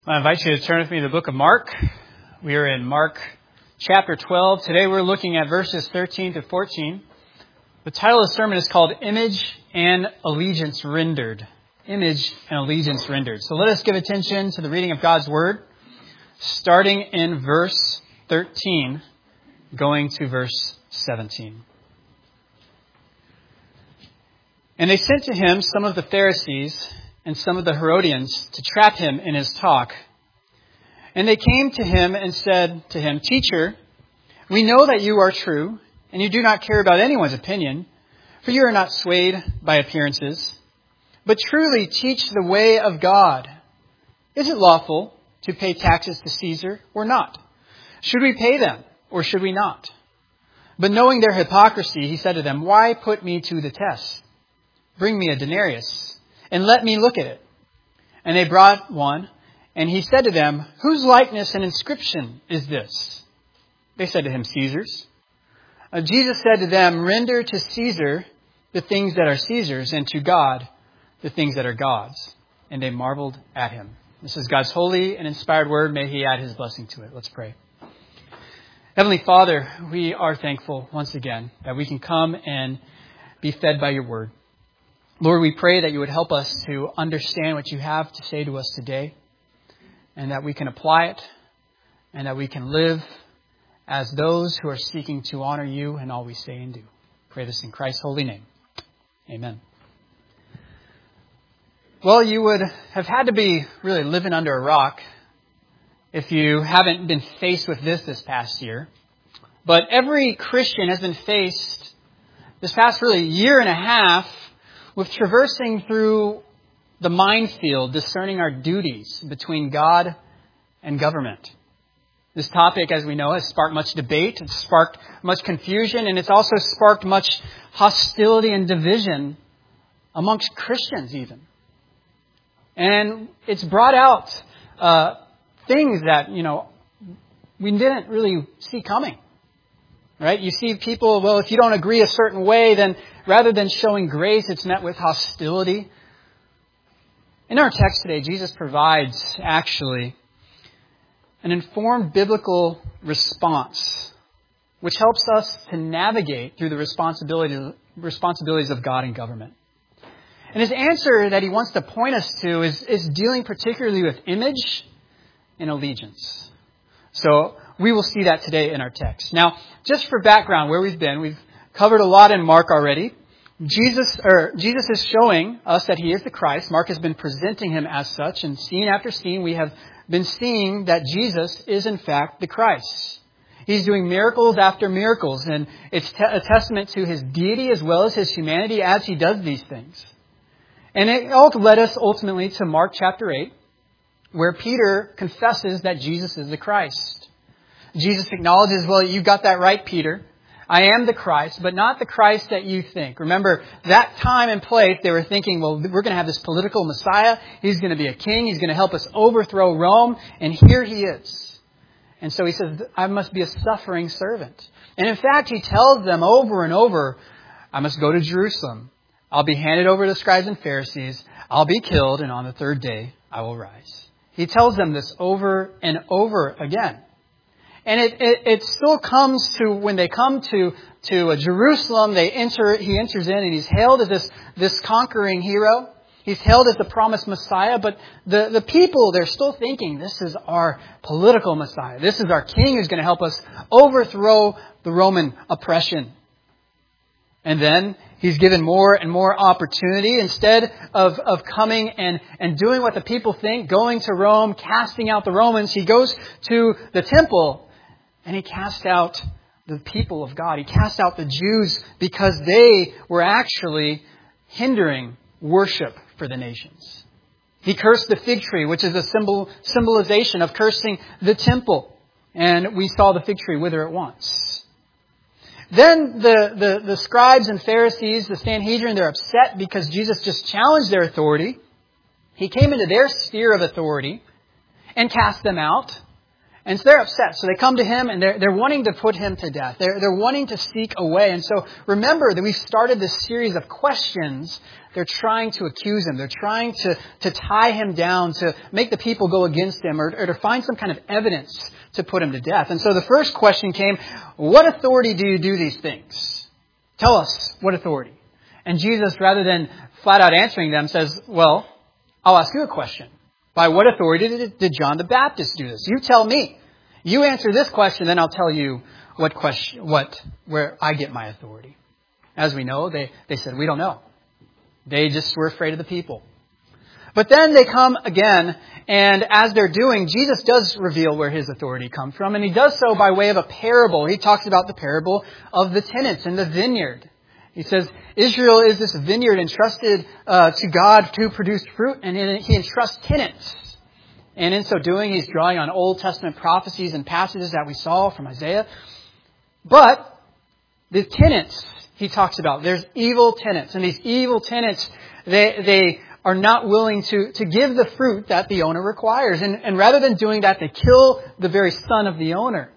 I invite you to turn with me to the book of Mark. We are in Mark chapter 12. Today we're looking at verses 13 to 14. The title of the sermon is called Image and Allegiance Rendered. Image and Allegiance Rendered. So let us give attention to the reading of God's Word, starting in verse 13, going to verse 17. And they sent to him some of the Pharisees and some of the Herodians to trap him in his talk. And they came to him and said to him, "Teacher, we know that you are true, and you do not care about anyone's opinion, for you are not swayed by appearances, but truly teach the way of God. Is it lawful to pay taxes to Caesar or not? Should we pay them or should we not?" But knowing their hypocrisy, he said to them, "Why put me to the test? Bring me a denarius and let me look at it." And they brought one, and he said to them, "Whose likeness and inscription is this?" They said to him, "Caesar's." Jesus said to them, "Render to Caesar the things that are Caesar's, and to God the things that are God's." And they marveled at him. This is God's holy and inspired word. May He add His blessing to it. Let's pray. Heavenly Father, we are thankful once again that we can come and be fed by your word. Lord, we pray that you would help us to understand what you have to say to us today, and that we can apply it, and that we can live as those who are seeking to honor you in all we say and do. Pray this in Christ's holy name. Amen. Well, you would have had to be really living under a rock if you haven't been faced with this past year. But every Christian has been faced this past really year and a half with traversing through the minefield, discerning our duties between God and government. This topic, as we know, has sparked much debate, it's sparked much confusion, and it's also sparked much hostility and division amongst Christians even. And it's brought out things that, we didn't really see coming. Right? You see people, well, if you don't agree a certain way, then rather than showing grace, it's met with hostility. In our text today, Jesus provides actually an informed biblical response, which helps us to navigate through the responsibilities of God and government. And his answer that he wants to point us to is dealing particularly with image and allegiance. So we will see that today in our text. Now, just for background, where we've covered a lot in Mark already. Jesus is showing us that he is the Christ. Mark has been presenting him as such, and scene after scene we have been seeing that Jesus is in fact the Christ. He's doing miracles after miracles, and it's a testament to his deity as well as his humanity as he does these things. And it all led us ultimately to Mark chapter 8, where Peter confesses that Jesus is the Christ. Jesus acknowledges, well, you got that right, Peter. I am the Christ, but not the Christ that you think. Remember, that time and place, they were thinking, well, we're going to have this political Messiah. He's going to be a king. He's going to help us overthrow Rome. And here he is. And so he says, I must be a suffering servant. And in fact, he tells them over and over, I must go to Jerusalem. I'll be handed over to the scribes and Pharisees. I'll be killed. And on the third day, I will rise. He tells them this over and over again. And it still comes to, when they come to Jerusalem, he enters in and he's hailed as this conquering hero. He's hailed as the promised Messiah, but the people, they're still thinking, this is our political Messiah. This is our king who's going to help us overthrow the Roman oppression. And then he's given more and more opportunity. Instead of coming and doing what the people think, going to Rome, casting out the Romans, he goes to the temple and he casts out the people of God. He casts out the Jews because they were actually hindering worship for the nations. He cursed the fig tree, which is a symbolization of cursing the temple. And we saw the fig tree wither at once. Then the scribes and Pharisees, the Sanhedrin, they're upset because Jesus just challenged their authority. He came into their sphere of authority and cast them out. And so they're upset. So they come to him and they're wanting to put him to death. They're wanting to seek a way. And so remember that we've started this series of questions. They're trying to accuse him. They're trying to tie him down, to make the people go against him, or to find some kind of evidence to put him to death. And so the first question came, what authority do you do these things? Tell us, what authority? And Jesus, rather than flat out answering them, says, well, I'll ask you a question. By what authority did John the Baptist do this? You tell me. You answer this question, then I'll tell you where I get my authority. As we know, they said, we don't know. They just were afraid of the people. But then they come again, and as they're doing, Jesus does reveal where his authority comes from, and he does so by way of a parable. He talks about the parable of the tenants in the vineyard. He says, Israel is this vineyard entrusted to God to produce fruit, and he entrusts tenants. And in so doing, he's drawing on Old Testament prophecies and passages that we saw from Isaiah. But the tenants he talks about, there's evil tenants. And these evil tenants, they are not willing to give the fruit that the owner requires. And rather than doing that, they kill the very son of the owner.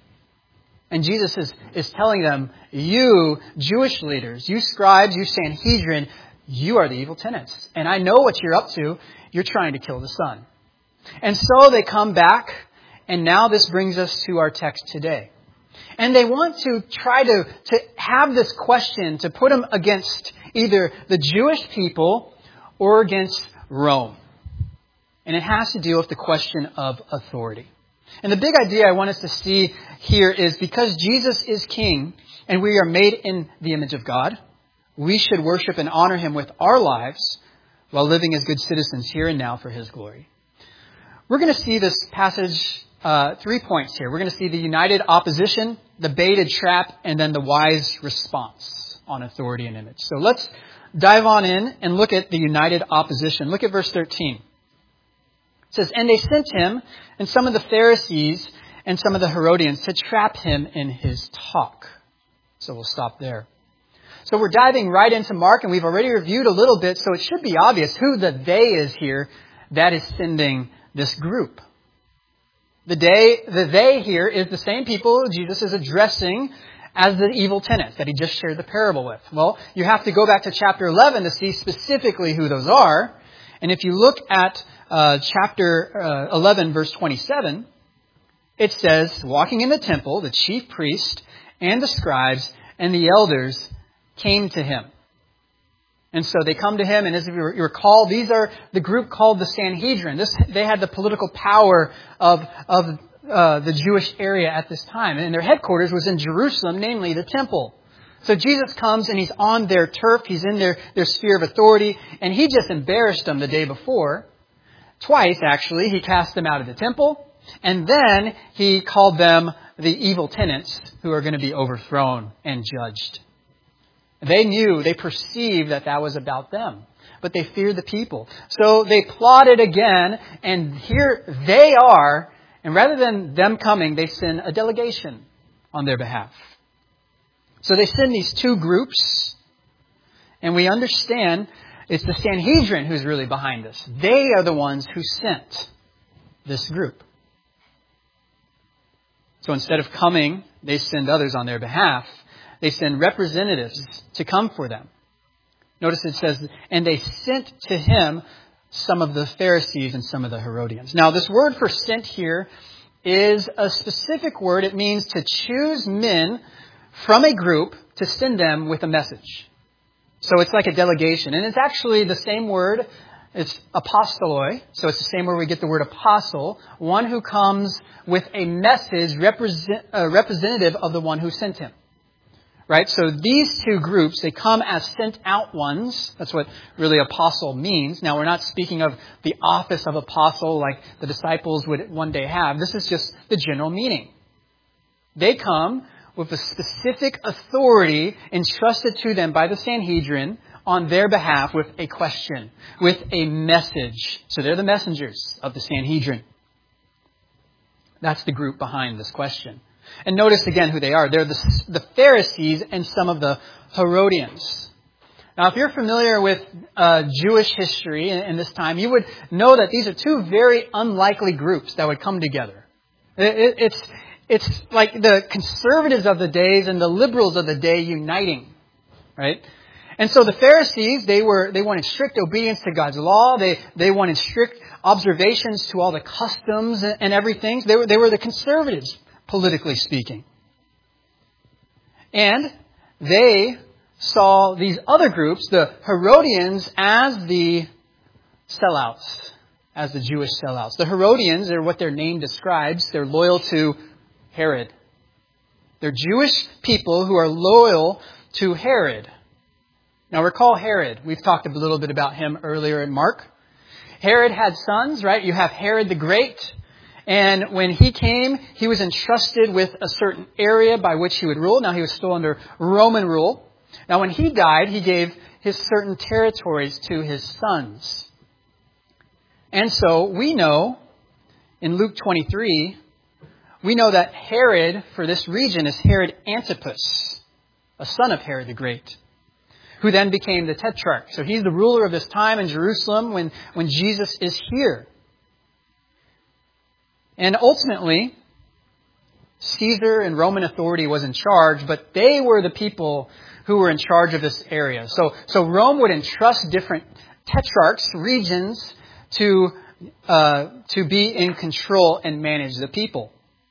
And Jesus is telling them, you Jewish leaders, you scribes, you Sanhedrin, you are the evil tenants. And I know what you're up to. You're trying to kill the son. And so they come back, and now this brings us to our text today. And they want to try to have this question, to put them against either the Jewish people or against Rome. And it has to deal with the question of authority. And the big idea I want us to see here is because Jesus is king and we are made in the image of God, we should worship and honor him with our lives while living as good citizens here and now for his glory. We're going to see this passage, 3 points here. We're going to see the united opposition, the baited trap, and then the wise response on authority and image. So let's dive on in and look at the united opposition. Look at verse 13. It says, and they sent him and some of the Pharisees and some of the Herodians to trap him in his talk. So we'll stop there. So we're diving right into Mark, and we've already reviewed a little bit, so it should be obvious who the they is here that is sending this group. The they here is the same people Jesus is addressing as the evil tenants that he just shared the parable with. Well, you have to go back to chapter 11 to see specifically who those are. And if you look at chapter 11, verse 27, it says, walking in the temple, the chief priest and the scribes and the elders came to him. And so they come to him, and as you recall, these are the group called the Sanhedrin. They had the political power of the Jewish area at this time. And their headquarters was in Jerusalem, namely the temple. So Jesus comes and he's on their turf. He's in their sphere of authority. And he just embarrassed them the day before. Twice, actually. He cast them out of the temple. And then he called them the evil tenants who are going to be overthrown and judged. They perceived that was about them. But they feared the people. So they plotted again. And here they are. And rather than them coming, they send a delegation on their behalf. So they send these two groups, and we understand it's the Sanhedrin who's really behind this. They are the ones who sent this group. So instead of coming, they send others on their behalf. They send representatives to come for them. Notice it says, and they sent to him some of the Pharisees and some of the Herodians. Now, this word for sent here is a specific word. It means to choose men from a group to send them with a message. So it's like a delegation. And it's actually the same word. It's apostoloi. So it's the same word we get the word apostle. One who comes with a message representative of the one who sent him. Right? So these two groups, they come as sent out ones. That's what really apostle means. Now, we're not speaking of the office of apostle like the disciples would one day have. This is just the general meaning. They come with a specific authority entrusted to them by the Sanhedrin on their behalf with a question, with a message. So they're the messengers of the Sanhedrin. That's the group behind this question. And notice again who they are. They're the Pharisees and some of the Herodians. Now, if you're familiar with Jewish history in this time, you would know that these are two very unlikely groups that would come together. It's like the conservatives of the days and the liberals of the day uniting, right? And so the Pharisees, they wanted strict obedience to God's law. They wanted strict observations to all the customs and everything. They were the conservatives, politically speaking. And they saw these other groups, the Herodians, as the sellouts, as the Jewish sellouts. The Herodians are what their name describes. They're loyal to Herod. They're Jewish people who are loyal to Herod. Now recall Herod. We've talked a little bit about him earlier in Mark. Herod had sons, right? You have Herod the Great. And when he came, he was entrusted with a certain area by which he would rule. Now he was still under Roman rule. Now when he died, he gave his certain territories to his sons. And so we know, in Luke 23, we know that Herod for this region is Herod Antipas, a son of Herod the Great, who then became the tetrarch. So he's the ruler of this time in Jerusalem when Jesus is here. And ultimately, Caesar and Roman authority was in charge, but they were the people who were in charge of this area. So Rome would entrust different tetrarchs, regions, to be in control and manage the people.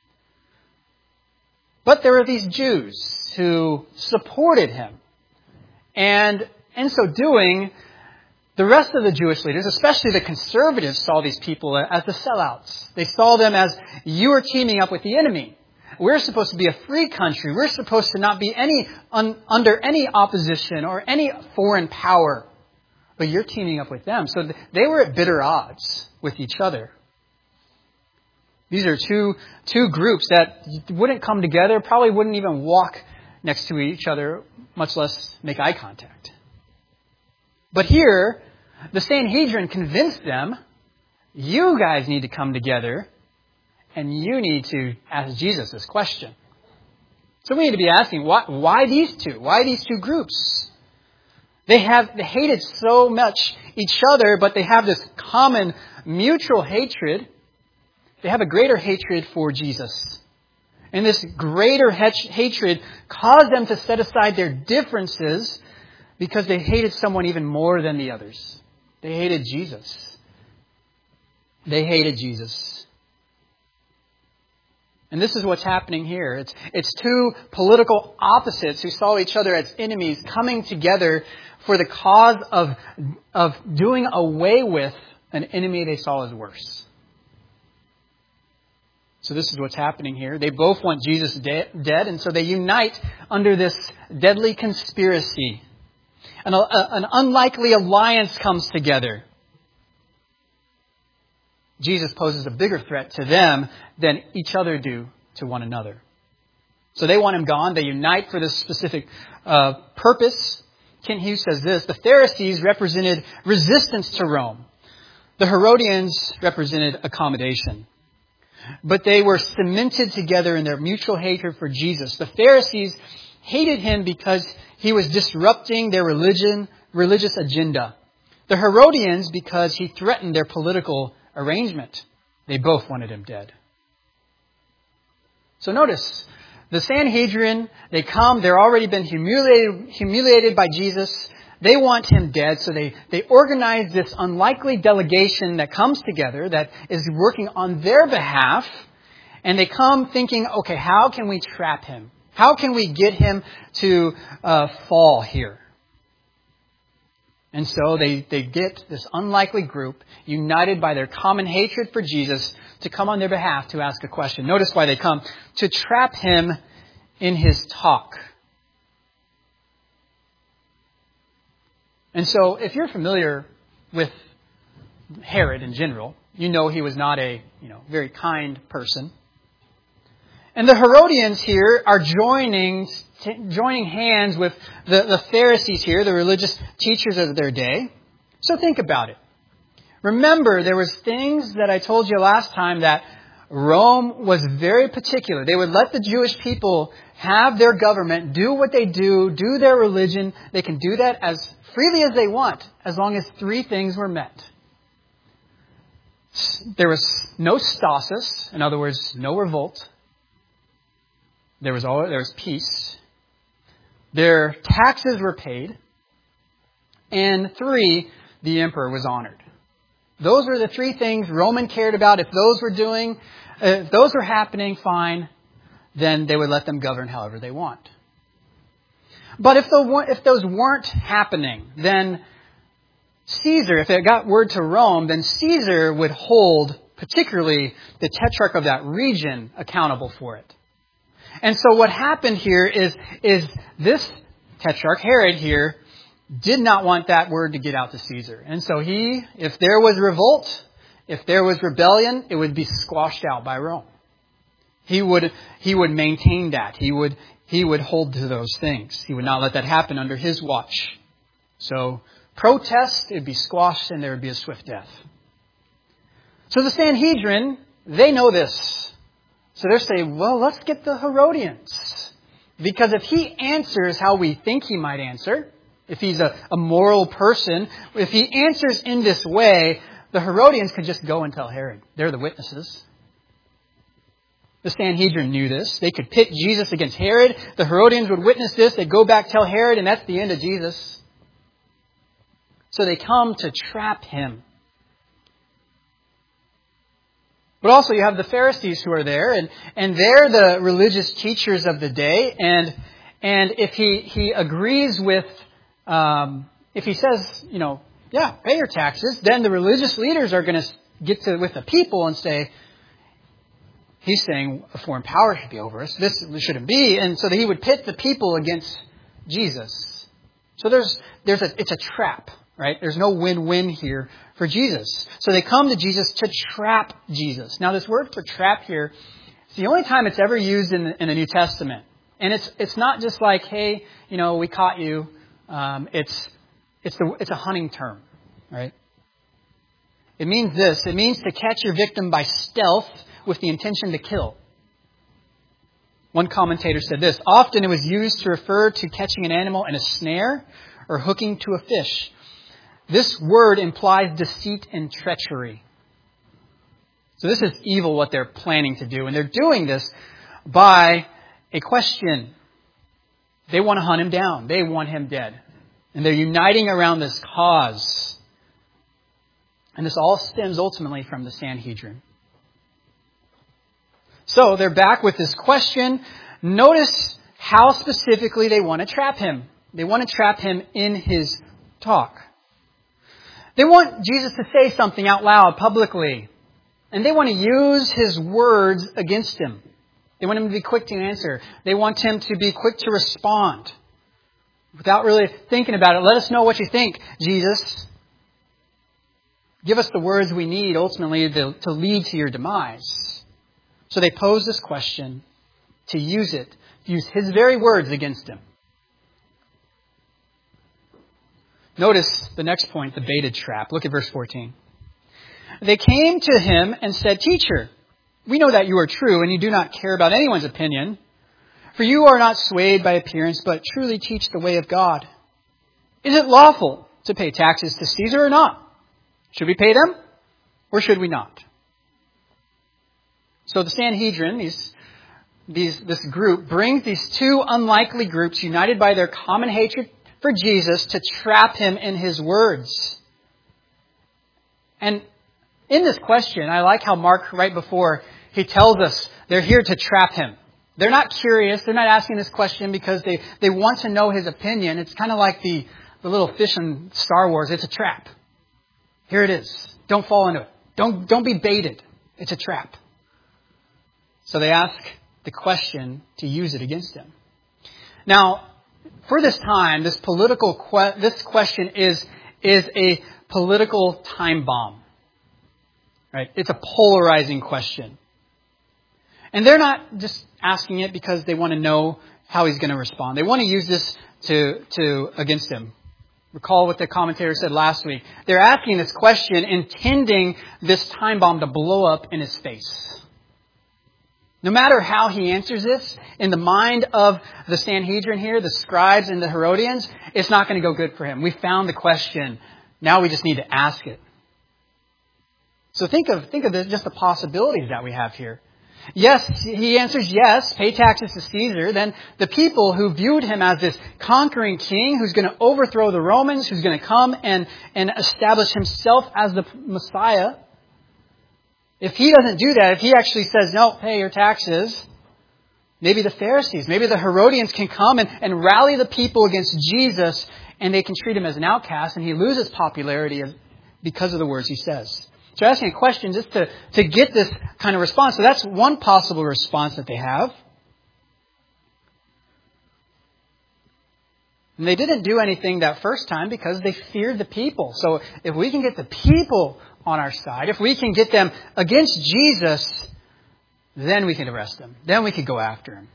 But there were these Jews who supported him. And in so doing, the rest of the Jewish leaders, especially the conservatives, saw these people as the sellouts. They saw them as, you are teaming up with the enemy. We're supposed to be a free country. We're supposed to not be under any opposition or any foreign power. But you're teaming up with them. So they were at bitter odds with each other. These are two groups that wouldn't come together, probably wouldn't even walk next to each other, much less make eye contact. But here, the Sanhedrin convinced them, you guys need to come together and you need to ask Jesus this question. So we need to be asking, why these two? Why these two groups? They hated so much each other, but they have this common mutual hatred. They have a greater hatred for Jesus. And this greater hatred caused them to set aside their differences because they hated someone even more than the others. They hated Jesus. They hated Jesus. And this is what's happening here. It's two political opposites who saw each other as enemies coming together for the cause of doing away with an enemy they saw as worse. So this is what's happening here. They both want Jesus dead, and so they unite under this deadly conspiracy. An unlikely alliance comes together. Jesus poses a bigger threat to them than each other do to one another. So they want him gone. They unite for this specific purpose. Kent Hughes says this: the Pharisees represented resistance to Rome. The Herodians represented accommodation. But they were cemented together in their mutual hatred for Jesus. The Pharisees hated him because he was disrupting their religious agenda. The Herodians because he threatened their political arrangement. They both wanted him dead. So notice, the Sanhedrin, they come, they're already been humiliated by Jesus. They want him dead, so they organize this unlikely delegation that comes together that is working on their behalf. And they come thinking, okay, how can we trap him? How can we get him to fall here? And so they get this unlikely group, united by their common hatred for Jesus, to come on their behalf to ask a question. Notice why they come: to trap him in his talk. And so if you're familiar with Herod in general, you know he was not a very kind person. And the Herodians here are joining hands with the Pharisees here, the religious teachers of their day. So think about it. Remember, there was things that I told you last time that Rome was very particular. They would let the Jewish people have their government, do what they do their religion. They can do that as freely as they want, as long as three things were met. There was no stasis, in other words, no revolt. There was peace. Their taxes were paid. And 3, the emperor was honored. Those were the 3 things Roman cared about. If those were happening, fine, then they would let them govern however they want. But if those weren't happening, then Caesar, if it got word to Rome, then Caesar would hold particularly the tetrarch of that region accountable for it. And so what happened here is this tetrarch, Herod here, did not want that word to get out to Caesar. And so if there was revolt, if there was rebellion, it would be squashed out by Rome. He would maintain that. He would hold to those things. He would not let that happen under his watch. So protest, it would be squashed and there would be a swift death. So the Sanhedrin, they know this. So they're saying, well, let's get the Herodians. Because if he answers how we think he might answer, if he's a moral person, if he answers in this way, the Herodians could just go and tell Herod. They're the witnesses. The Sanhedrin knew this. They could pit Jesus against Herod. The Herodians would witness this. They'd go back, tell Herod, and that's the end of Jesus. So they come to trap him. But also you have the Pharisees who are there, and they're the religious teachers of the day. And if he agrees with, if he says, pay your taxes, then the religious leaders are going to get with the people and say, he's saying a foreign power should be over us. This shouldn't be. And so that he would pit the people against Jesus. So it's a trap, right? There's no win-win here for Jesus. So they come to Jesus to trap Jesus. Now this word for trap here, it's the only time it's ever used in the New Testament. And it's not just like, hey, we caught you. It's a hunting term, right? It means this. It means to catch your victim by stealth with the intention to kill. One commentator said this: often it was used to refer to catching an animal in a snare or hooking to a fish. This word implies deceit and treachery. So this is evil what they're planning to do. And they're doing this by a question. They want to hunt him down. They want him dead. And they're uniting around this cause. And this all stems ultimately from the Sanhedrin. So they're back with this question. Notice how specifically they want to trap him. They want to trap him in his talk. They want Jesus to say something out loud publicly. And they want to use his words against him. They want him to be quick to answer. They want him to be quick to respond. Without really thinking about it. Let us know what you think, Jesus. Give us the words we need ultimately to lead to your demise. So they pose this question to use his very words against him. Notice the next point, the baited trap. Look at verse 14. They came to him and said, "Teacher, we know that you are true and you do not care about anyone's opinion. For you are not swayed by appearance, but truly teach the way of God. Is it lawful to pay taxes to Caesar or not? Should we pay them or should we not?" So the Sanhedrin, this group, brings these two unlikely groups united by their common hatred for Jesus to trap him in his words. And in this question, I like how Mark, right before, he tells us they're here to trap him. They're not curious. They're not asking this question because they want to know his opinion. It's kind of like the little fish in Star Wars. It's a trap. Here it is. Don't fall into it. Don't be baited. It's a trap. So they ask the question to use it against him. Now, for this time, this question is a political time bomb. Right? It's a polarizing question. And they're not just asking it because they want to know how he's going to respond. They want to use this to against him. Recall what the commentator said last week. They're asking this question intending this time bomb to blow up in his face. No matter how he answers this, in the mind of the Sanhedrin here, the scribes and the Herodians, it's not going to go good for him. We found the question. Now we just need to ask it. So think of just the possibilities that we have here. Yes, he answers yes, pay taxes to Caesar. Then the people who viewed him as this conquering king who's going to overthrow the Romans, who's going to come and establish himself as the Messiah. If he doesn't do that, if he actually says, no, pay your taxes, maybe the Pharisees, maybe the Herodians can come and rally the people against Jesus, and they can treat him as an outcast, and he loses popularity because of the words he says. So asking a question just to get this kind of response. So that's one possible response that they have. And they didn't do anything that first time because they feared the people. So if we can get the people on our side, if we can get them against Jesus, then we can arrest them. Then we can go after him.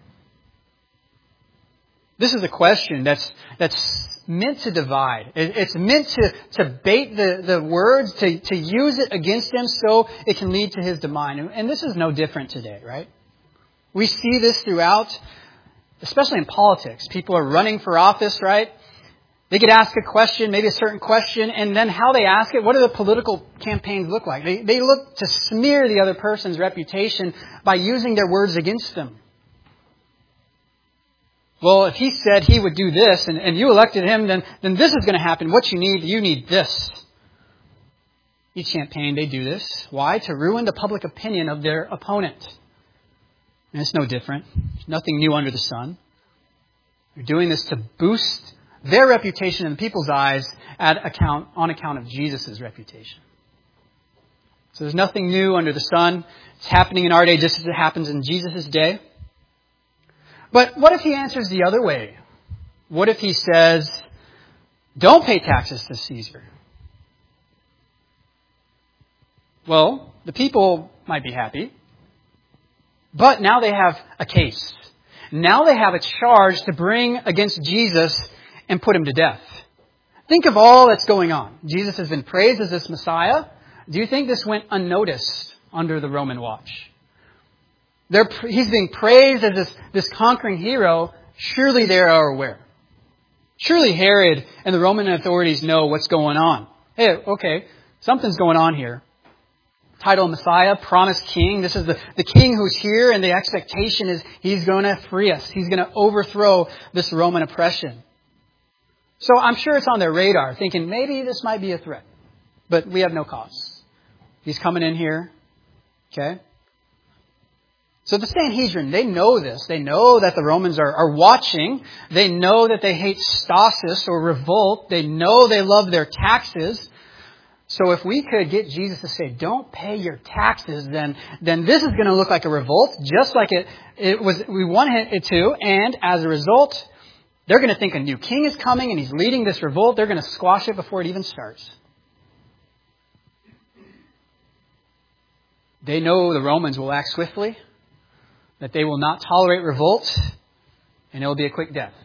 This is a question that's meant to divide. It's meant to bait the words, to use it against him so it can lead to his demise. And this is no different today, right? We see this throughout, especially in politics. People are running for office, right? They get asked a question, maybe a certain question, and then how they ask it, what do the political campaigns look like? They look to smear the other person's reputation by using their words against them. Well, if he said he would do this and you elected him, then this is going to happen. What you need this. Each campaign, they do this. Why? To ruin the public opinion of their opponent. And it's no different. There's nothing new under the sun. They're doing this to boost their reputation in people's eyes on account of Jesus' reputation. So there's nothing new under the sun. It's happening in our day just as it happens in Jesus' day. But what if he answers the other way? What if he says, don't pay taxes to Caesar? Well, the people might be happy. But now they have a case. Now they have a charge to bring against Jesus and put him to death. Think of all that's going on. Jesus has been praised as this Messiah. Do you think this went unnoticed under the Roman watch? He's being praised as this conquering hero. Surely they are aware. Surely Herod and the Roman authorities know what's going on. Hey, okay, something's going on here. Title Messiah, promised king. This is the king who's here, and the expectation is he's going to free us. He's going to overthrow this Roman oppression. So I'm sure it's on their radar, thinking maybe this might be a threat. But we have no cause. He's coming in here. Okay? So the Sanhedrin, they know this. They know that the Romans are watching. They know that they hate stasis or revolt. They know they love their taxes. So if we could get Jesus to say, don't pay your taxes, then this is going to look like a revolt, just like it was. We want it to. And as a result, they're going to think a new king is coming and he's leading this revolt. They're going to squash it before it even starts. They know the Romans will act swiftly, that they will not tolerate revolt, and it will be a quick death.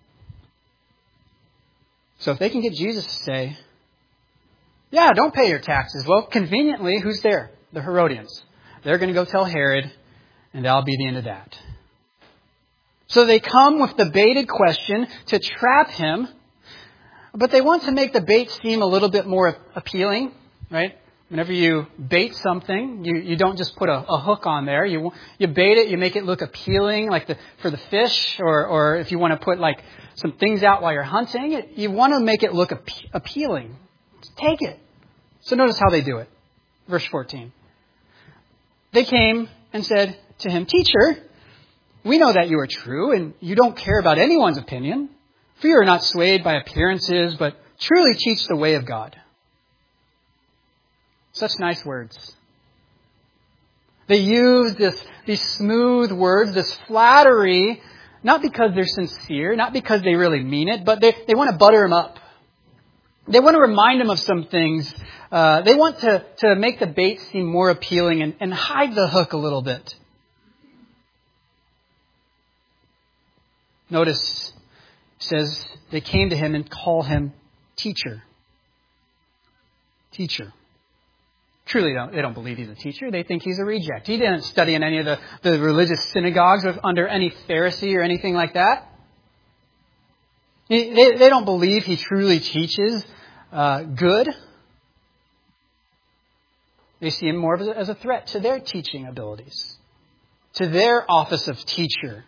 So if they can get Jesus to say, yeah, don't pay your taxes. Well, conveniently, who's there? The Herodians. They're going to go tell Herod, and that'll be the end of that. So they come with the baited question to trap him, but they want to make the bait seem a little bit more appealing, right? Whenever you bait something, you don't just put a hook on there. You bait it, you make it look appealing, like for the fish, or if you want to put like some things out while you're hunting, you want to make it look appealing. Take it. So notice how they do it. Verse 14. They came and said to him, Teacher, we know that you are true and you don't care about anyone's opinion, for you are not swayed by appearances, but truly teach the way of God. Such nice words. They use these smooth words, this flattery, not because they're sincere, not because they really mean it, but they want to butter him up. They want to remind him of some things. They want to make the bait seem more appealing and hide the hook a little bit. Notice, it says, they came to him and call him teacher. Teacher. Truly, they don't believe he's a teacher. They think he's a reject. He didn't study in any of the religious synagogues under any Pharisee or anything like that. They don't believe he truly teaches good. They see him more as a threat to their teaching abilities, to their office of teacher.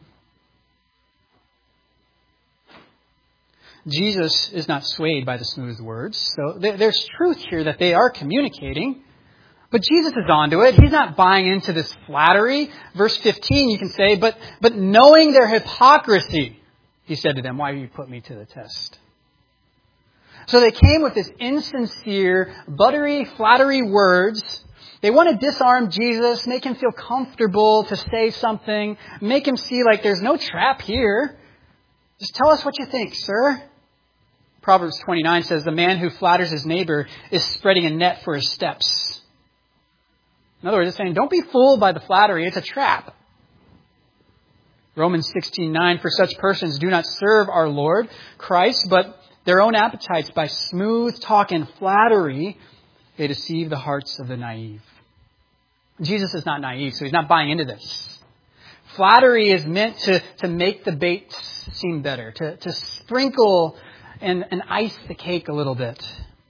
Jesus is not swayed by the smooth words. So there's truth here that they are communicating. But Jesus is onto it. He's not buying into this flattery. Verse 15, you can say, but knowing their hypocrisy, he said to them, why have you put me to the test? So they came with this insincere, buttery, flattery words. They want to disarm Jesus, make him feel comfortable to say something, make him see like there's no trap here. Just tell us what you think, sir. Proverbs 29 says, the man who flatters his neighbor is spreading a net for his steps. In other words, it's saying, don't be fooled by the flattery. It's a trap. Romans 16:9, for such persons do not serve our Lord Christ, but their own appetites by smooth talk and flattery, they deceive the hearts of the naive. Jesus is not naive, so he's not buying into this. Flattery is meant to make the bait seem better, to sprinkle and ice the cake a little bit.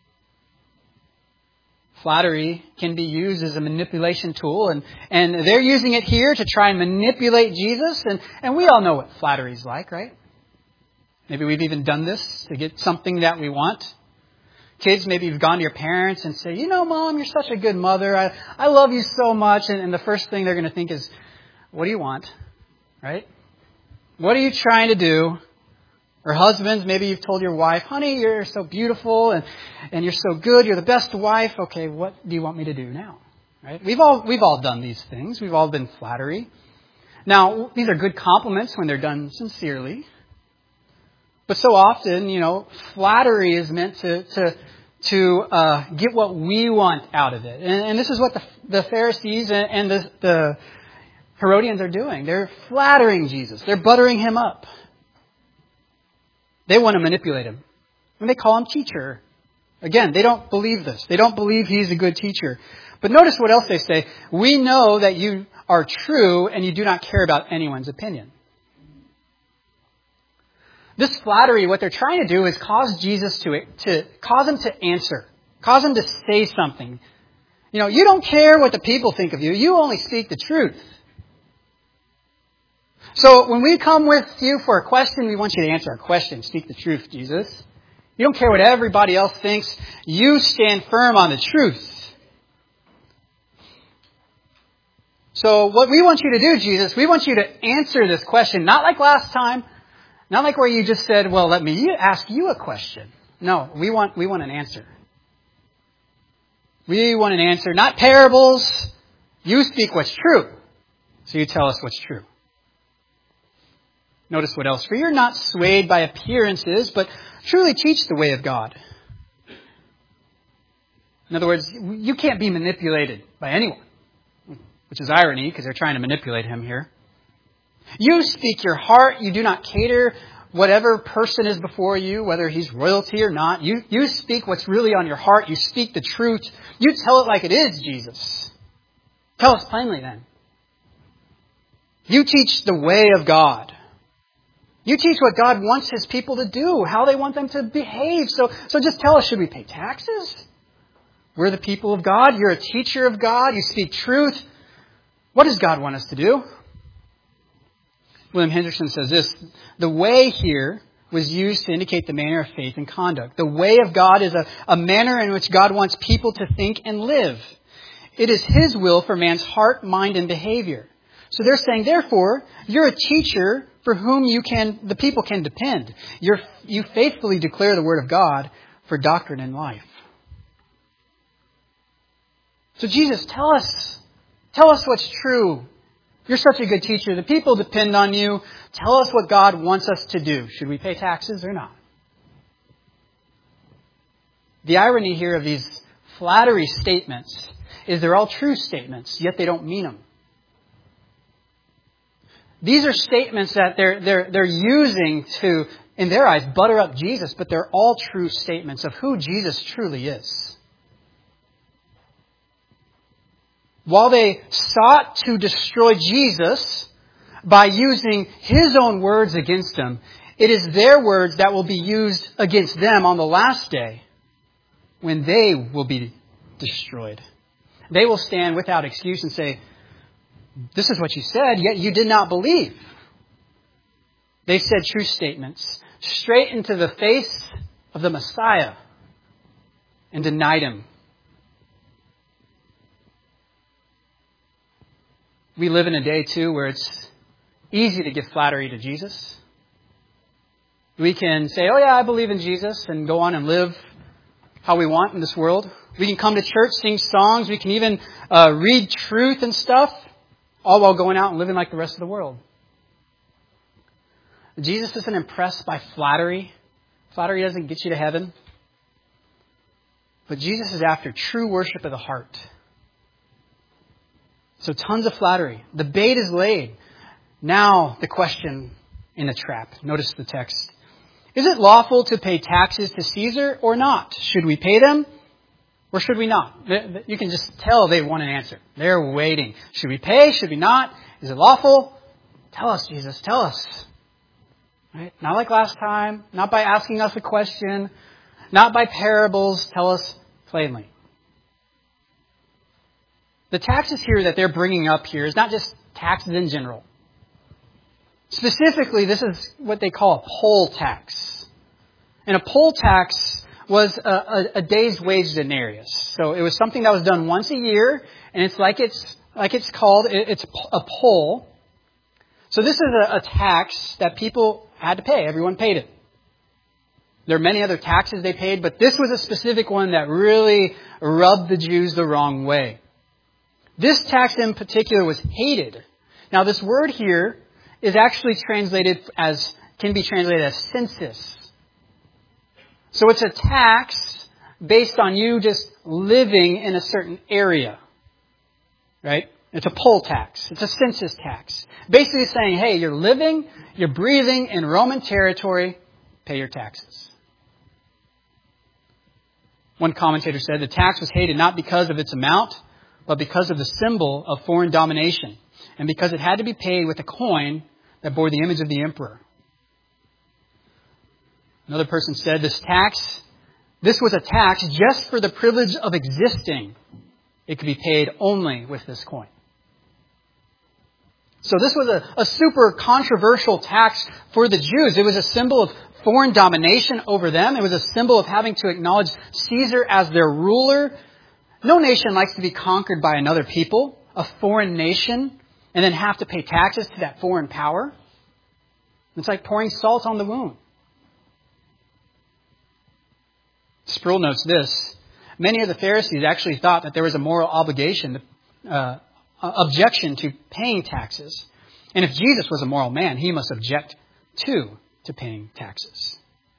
Flattery can be used as a manipulation tool, and they're using it here to try and manipulate Jesus, and we all know what flattery is like, right? Maybe we've even done this to get something that we want. Kids, maybe you've gone to your parents and say, Mom, you're such a good mother. I love you so much. And the first thing they're going to think is, what do you want? Right? What are you trying to do? Or husbands, maybe you've told your wife, honey, you're so beautiful and you're so good. You're the best wife. Okay, what do you want me to do now? Right? We've all done these things. We've all been flattery. Now, these are good compliments when they're done sincerely. But so often, flattery is meant to get what we want out of it. And this is what the Pharisees and the Herodians are doing. They're flattering Jesus. They're buttering him up. They want to manipulate him. And they call him teacher. Again, they don't believe this. They don't believe he's a good teacher. But notice what else they say. We know that you are true and you do not care about anyone's opinion. This flattery, what they're trying to do is cause Jesus to cause him to answer. Cause him to say something. You don't care what the people think of you. You only speak the truth. So when we come with you for a question, we want you to answer our question. Speak the truth, Jesus. You don't care what everybody else thinks. You stand firm on the truth. So what we want you to do, Jesus, we want you to answer this question, not like last time. Not like where you just said, well, let me ask you a question. No, we want an answer. We want an answer, not parables. You speak what's true. So you tell us what's true. Notice what else. For you're not swayed by appearances, but truly teach the way of God. In other words, you can't be manipulated by anyone. Which is irony, because they're trying to manipulate him here. You speak your heart. You do not cater whatever person is before you, whether he's royalty or not. You speak what's really on your heart. You speak the truth. You tell it like it is, Jesus. Tell us plainly then. You teach the way of God. You teach what God wants his people to do, how they want them to behave. So just tell us, should we pay taxes? We're the people of God. You're a teacher of God. You speak truth. What does God want us to do? William Henderson says this, the way here was used to indicate the manner of faith and conduct. The way of God is a manner in which God wants people to think and live. It is his will for man's heart, mind, and behavior. So they're saying, therefore, you're a teacher for whom the people can depend. You faithfully declare the word of God for doctrine and life. So Jesus, tell us what's true. You're such a good teacher. The people depend on you. Tell us what God wants us to do. Should we pay taxes or not? The irony here of these flattery statements is they're all true statements, yet they don't mean them. These are statements that they're using to, in their eyes, butter up Jesus, but they're all true statements of who Jesus truly is. While they sought to destroy Jesus by using his own words against him, it is their words that will be used against them on the last day when they will be destroyed. they will stand without excuse and say, this is what you said, yet you did not believe. They said true statements straight into the face of the Messiah and denied him. We live in a day, too, where it's easy to give flattery to Jesus. We can say, oh yeah, I believe in Jesus, and go on and live how we want in this world. We can come to church, sing songs. We can even read truth and stuff, all while going out and living like the rest of the world. Jesus isn't impressed by flattery. Flattery doesn't get you to heaven. But Jesus is after true worship of the heart. So tons of flattery. The bait is laid. Now the question in the trap. Notice the text. Is it lawful to pay taxes to Caesar or not? Should we pay them or should we not? You can just tell they want an answer. They're waiting. Should we pay? Should we not? Is it lawful? Tell us, Jesus. Tell us. Right? Not like last time. Not by asking us a question. Not by parables. Tell us plainly. The taxes here that they're bringing up here is not just taxes in general. Specifically, this is what they call a poll tax. And a poll tax was a day's wage denarius. So it was something that was done once a year, and it's a poll. So this is a tax that people had to pay. Everyone paid it. There are many other taxes they paid, but this was a specific one that really rubbed the Jews the wrong way. This tax in particular was hated. Now this word here is actually can be translated as census. So it's a tax based on you just living in a certain area. Right? It's a poll tax. It's a census tax. Basically saying, hey, you're living, you're breathing in Roman territory, pay your taxes. One commentator said the tax was hated not because of its amount, but because of the symbol of foreign domination, and because it had to be paid with a coin that bore the image of the emperor. Another person said this was a tax just for the privilege of existing. It could be paid only with this coin. So this was a super controversial tax for the Jews. It was a symbol of foreign domination over them. It was a symbol of having to acknowledge Caesar as their ruler. No nation likes to be conquered by another people, a foreign nation, and then have to pay taxes to that foreign power. It's like pouring salt on the wound. Sproul notes this. Many of the Pharisees actually thought that there was a moral objection to paying taxes. And if Jesus was a moral man, he must object to paying taxes.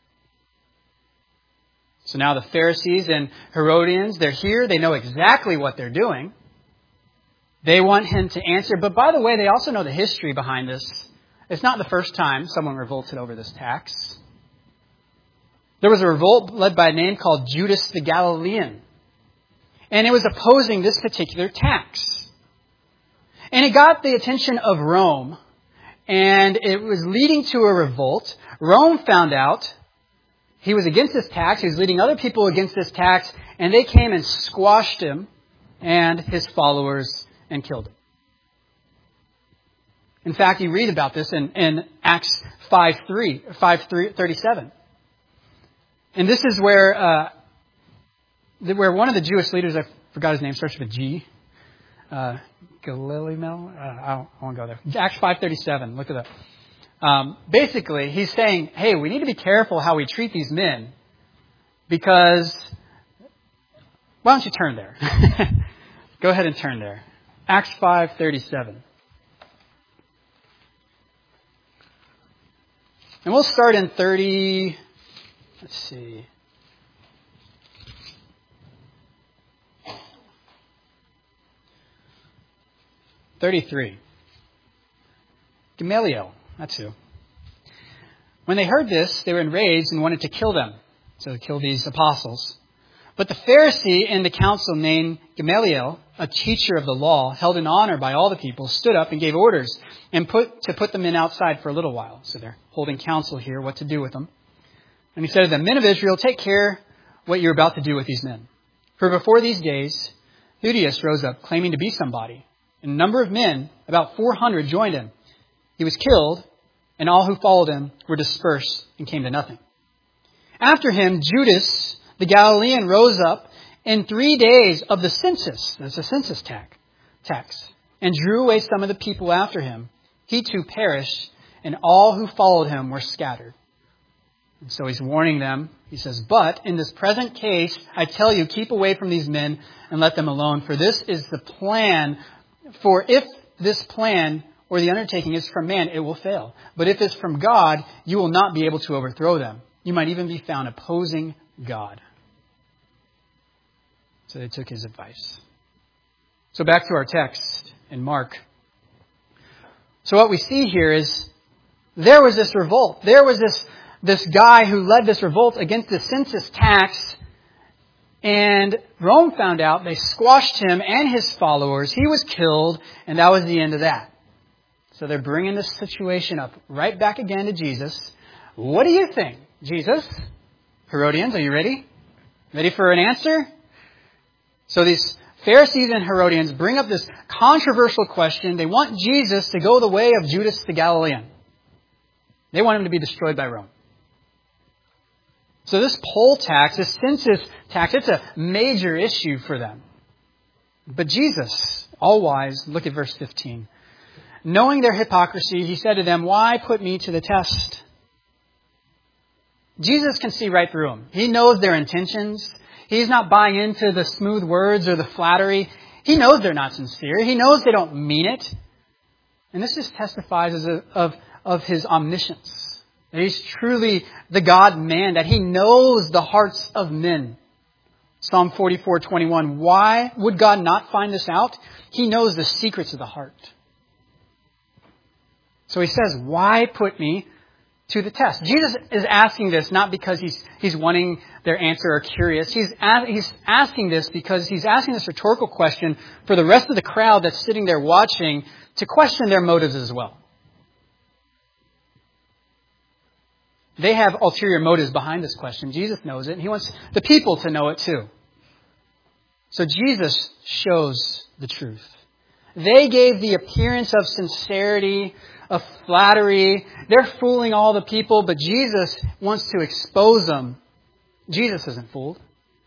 So now the Pharisees and Herodians, they're here. They know exactly what they're doing. They want him to answer. But by the way, they also know the history behind this. It's not the first time someone revolted over this tax. There was a revolt led by a name called Judas the Galilean. And it was opposing this particular tax. And it got the attention of Rome. And it was leading to a revolt. Rome found out he was against this tax. He was leading other people against this tax. And they came and squashed him and his followers and killed him. In fact, you read about this in Acts 5:37. And this is where one of the Jewish leaders, I forgot his name, starts with a G. Galileo? I won't go there. Acts 5:37. Look it up. Basically, he's saying, hey, we need to be careful how we treat these men. Because, why don't you turn there? Go ahead and turn there. Acts 5:37. And we'll start in 30... Let's see. 33. Gamaliel, that's who. When they heard this, they were enraged and wanted to kill them. So kill these apostles. But the Pharisee in the council named Gamaliel, a teacher of the law, held in honor by all the people, stood up and gave orders and put the men outside for a little while. So they're holding counsel here, what to do with them. And he said to them, men of Israel, take care what you're about to do with these men. For before these days, Theudius rose up, claiming to be somebody. And a number of men, about 400, joined him. He was killed, and all who followed him were dispersed and came to nothing. After him, Judas the Galilean rose up in 3 days of the census, that's a census tax, and drew away some of the people after him. He too perished, and all who followed him were scattered. And so he's warning them. He says, but in this present case, I tell you, keep away from these men and let them alone. For this is the plan. For if this plan or the undertaking is from man, it will fail. But if it's from God, you will not be able to overthrow them. You might even be found opposing God. So they took his advice. So back to our text in Mark. So what we see here is there was this revolt. There was this guy who led this revolt against the census tax. And Rome found out. They squashed him and his followers. He was killed. And that was the end of that. So they're bringing this situation up right back again to Jesus. What do you think, Jesus? Herodians, are you ready? Ready for an answer? So these Pharisees and Herodians bring up this controversial question. They want Jesus to go the way of Judas the Galilean. They want him to be destroyed by Rome. So this poll tax, this census tax, it's a major issue for them. But Jesus, all wise, look at verse 15. Knowing their hypocrisy, he said to them, why put me to the test? Jesus can see right through them. He knows their intentions. He's not buying into the smooth words or the flattery. He knows they're not sincere. He knows they don't mean it. And this just testifies of his omniscience. That he's truly the God-man, that he knows the hearts of men. Psalm 44:21. Why would God not find this out? He knows the secrets of the heart. So he says, why put me to the test? Jesus is asking this not because he's wanting their answer or curious. He's asking this because he's asking this rhetorical question for the rest of the crowd that's sitting there watching to question their motives as well. They have ulterior motives behind this question. Jesus knows it, and he wants the people to know it too. So Jesus shows the truth. They gave the appearance of sincerity, of flattery. They're fooling all the people, but Jesus wants to expose them. Jesus isn't fooled.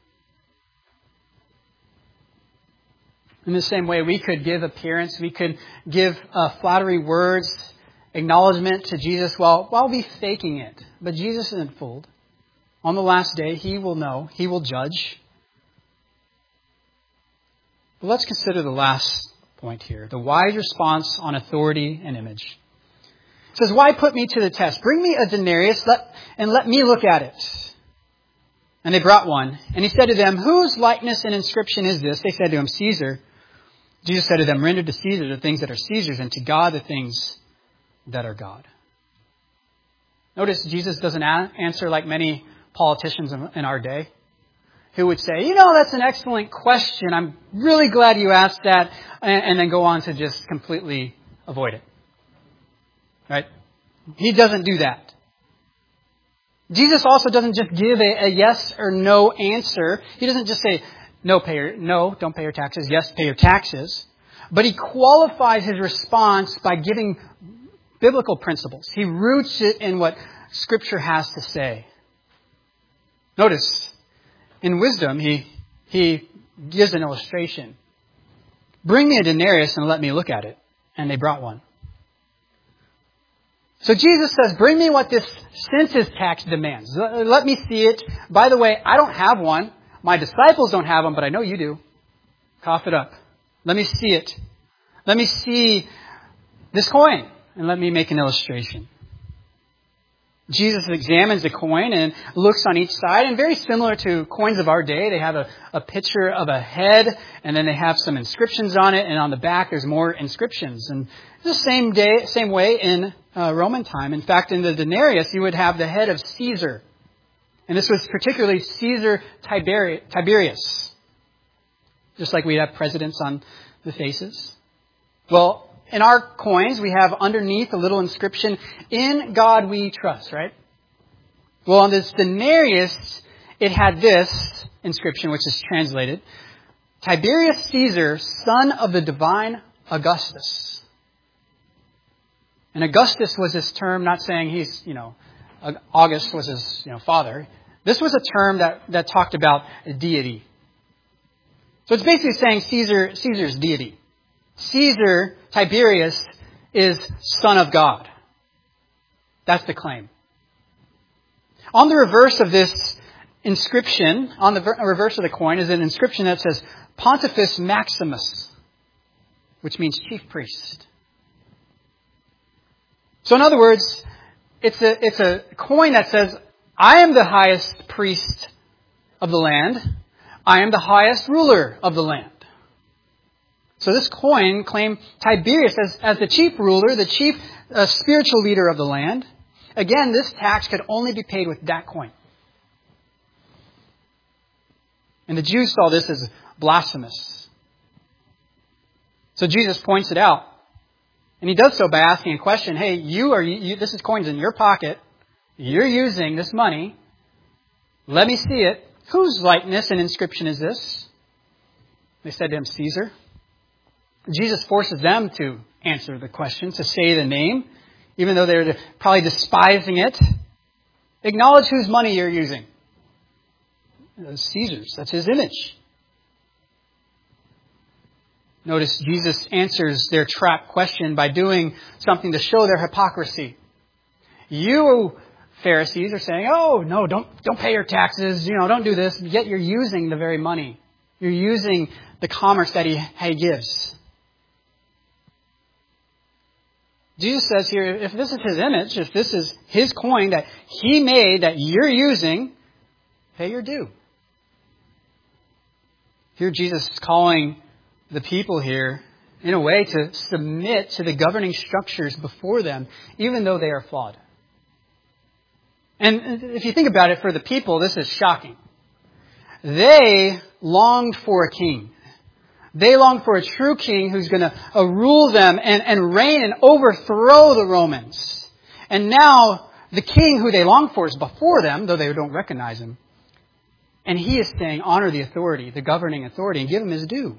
In the same way, we could give appearance, we could give flattery words, acknowledgement to Jesus while we faking it. But Jesus isn't fooled. On the last day, he will know. He will judge. But let's consider the last point here. The wise response on authority and image. It says, why put me to the test? Bring me a denarius and let me look at it. And they brought one. And he said to them, whose likeness and inscription is this? They said to him, Caesar. Jesus said to them, render to Caesar the things that are Caesar's, and to God the things that are God. Notice Jesus doesn't answer like many politicians in our day who would say, that's an excellent question. I'm really glad you asked that. And then go on to just completely avoid it. Right? He doesn't do that. Jesus also doesn't just give a yes or no answer. He doesn't just say, no, don't pay your taxes. Yes, pay your taxes. But he qualifies his response by giving biblical principles. He roots it in what Scripture has to say. Notice, in wisdom, he gives an illustration. Bring me a denarius and let me look at it. And they brought one. So Jesus says, bring me what this census tax demands. Let me see it. By the way, I don't have one. My disciples don't have one, but I know you do. Cough it up. Let me see it. Let me see this coin. And let me make an illustration. Jesus examines the coin and looks on each side. And very similar to coins of our day, they have a picture of a head. And then they have some inscriptions on it. And on the back, there's more inscriptions. And the same way in Roman time. In fact, in the denarius, you would have the head of Caesar. And this was particularly Caesar Tiberius. Just like we have presidents on the faces. Well, in our coins, we have underneath a little inscription, in God we trust, right? Well, on this denarius, it had this inscription, which is translated, Tiberius Caesar, son of the divine Augustus. And Augustus was his term, not saying he's, August was his, father. This was a term that talked about a deity. So it's basically saying Caesar's deity. Caesar, Tiberius, is son of God. That's the claim. On the reverse of this inscription, on the reverse of the coin, is an inscription that says Pontifex Maximus, which means chief priest. So in other words, it's a coin that says, I am the highest priest of the land. I am the highest ruler of the land. So this coin claimed Tiberius as the chief ruler, the chief spiritual leader of the land. Again, this tax could only be paid with that coin. And the Jews saw this as blasphemous. So Jesus points it out. And he does so by asking a question. Hey, this is coins in your pocket. You're using this money. Let me see it. Whose likeness and inscription is this? They said to him, Caesar. Jesus forces them to answer the question, to say the name, even though they're probably despising it. Acknowledge whose money you're using. Caesar's. That's his image. Notice Jesus answers their trap question by doing something to show their hypocrisy. You, Pharisees, are saying, oh, no, don't pay your taxes. Don't do this. Yet you're using the very money. You're using the commerce that he gives. Jesus says here, if this is his image, if this is his coin that he made that you're using, pay your due. Here Jesus is calling the people here, in a way, to submit to the governing structures before them, even though they are flawed. And if you think about it, for the people, this is shocking. They longed for a king. They longed for a true king who's going to rule them and reign and overthrow the Romans. And now, the king who they longed for is before them, though they don't recognize him. And he is saying, honor the authority, the governing authority, and give him his due.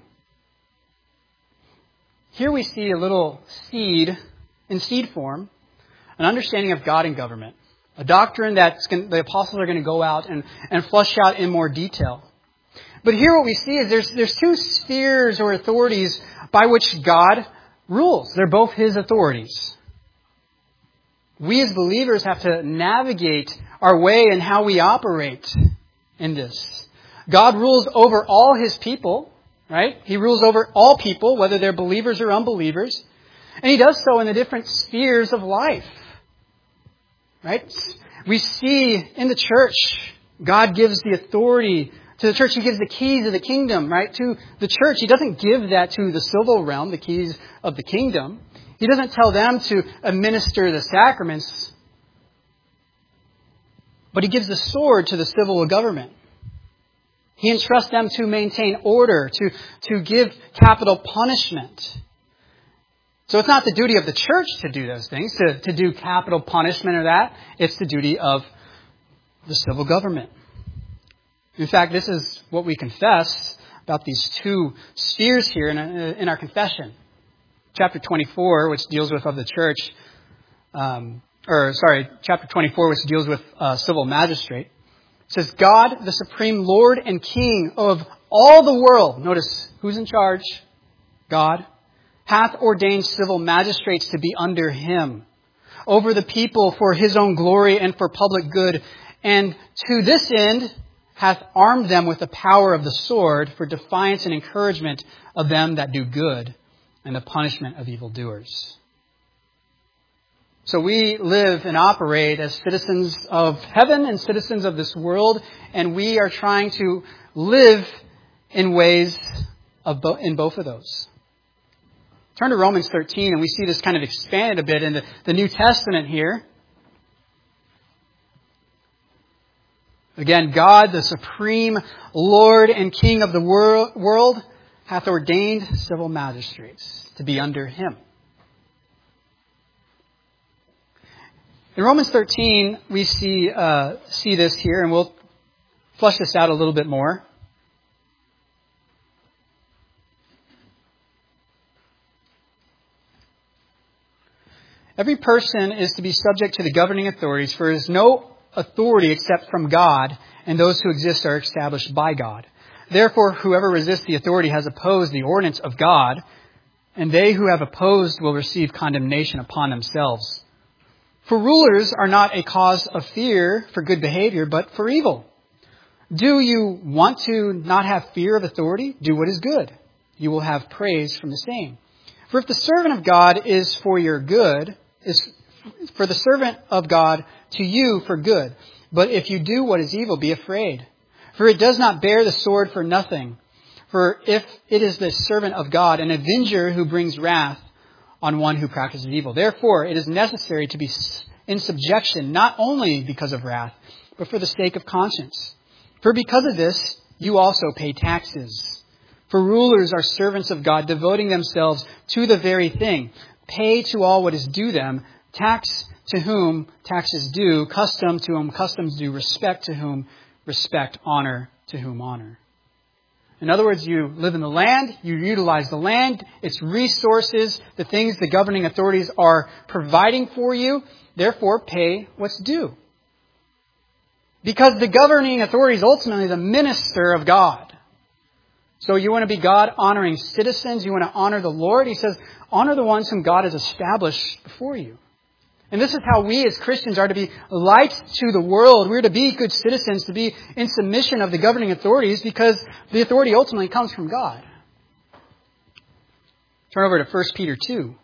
Here we see a little seed, in seed form, an understanding of God and government. A doctrine that the apostles are going to go out and flush out in more detail. But here what we see is there's two spheres or authorities by which God rules. They're both his authorities. We as believers have to navigate our way and how we operate in this. God rules over all his people. Right? He rules over all people, whether they're believers or unbelievers. And he does so in the different spheres of life. Right? We see in the church, God gives the authority to the church. He gives the keys of the kingdom, right, to the church. He doesn't give that to the civil realm, the keys of the kingdom. He doesn't tell them to administer the sacraments. But he gives the sword to the civil government. He entrusts them to maintain order, to give capital punishment. So it's not the duty of the church to do those things, to do capital punishment or that. It's the duty of the civil government. In fact, this is what we confess about these two spheres here in our confession. Chapter 24, which deals with of the church, chapter 24, which deals with civil magistrate. It says, God, the supreme Lord and King of all the world. Notice, who's in charge? God. Hath ordained civil magistrates to be under him, over the people for his own glory and for public good. And to this end hath armed them with the power of the sword for defiance and encouragement of them that do good and the punishment of evildoers. So we live and operate as citizens of heaven and citizens of this world, and we are trying to live in ways in both of those. Turn to Romans 13, and we see this kind of expanded a bit in the New Testament here. Again, God, the supreme Lord and King of the world, hath ordained civil magistrates to be under him. In Romans 13, we see this here, and we'll flesh this out a little bit more. Every person is to be subject to the governing authorities, for there is no authority except from God, and those who exist are established by God. Therefore, whoever resists the authority has opposed the ordinance of God, and they who have opposed will receive condemnation upon themselves. For rulers are not a cause of fear for good behavior, but for evil. Do you want to not have fear of authority? Do what is good. You will have praise from the same. For if the servant of God is for your good, is for the servant of God to you for good. But if you do what is evil, be afraid. For it does not bear the sword for nothing. For if it is the servant of God, an avenger who brings wrath on one who practices evil. Therefore, it is necessary to be in subjection, not only because of wrath, but for the sake of conscience. For because of this, you also pay taxes. For rulers are servants of God, devoting themselves to the very thing. Pay to all what is due them, tax to whom tax is due, custom to whom customs due, respect to whom respect, honor to whom honor. In other words, you live in the land, you utilize the land, its resources, the things the governing authorities are providing for you. Therefore, pay what's due. Because the governing authority is ultimately the minister of God. So you want to be God-honoring citizens, you want to honor the Lord. He says, honor the ones whom God has established before you. And this is how we as Christians are to be lights to the world. We're to be good citizens, to be in submission of the governing authorities, because the authority ultimately comes from God. Turn over to 1 Peter 2.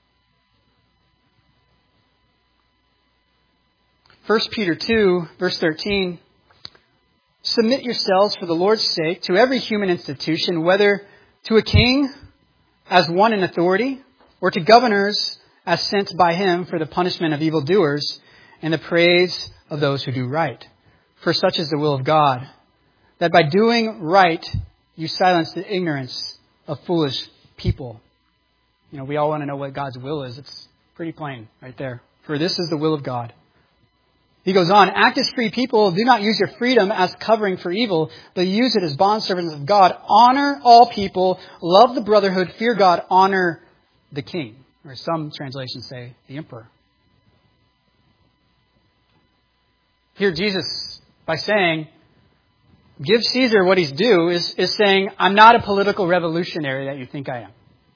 1 Peter 2, verse 13. Submit yourselves for the Lord's sake to every human institution, whether to a king as one in authority, or to governors as sent by him for the punishment of evildoers and the praise of those who do right. For such is the will of God, that by doing right you silence the ignorance of foolish people. You know, we all want to know what God's will is. It's pretty plain right there. For this is the will of God. He goes on, act as free people. Do not use your freedom as covering for evil, but use it as bondservants of God. Honor all people. Love the brotherhood. Fear God. Honor the king. Or some translations say the emperor. Here Jesus, by saying, give Caesar what he's due, is saying, I'm not a political revolutionary that you think I am.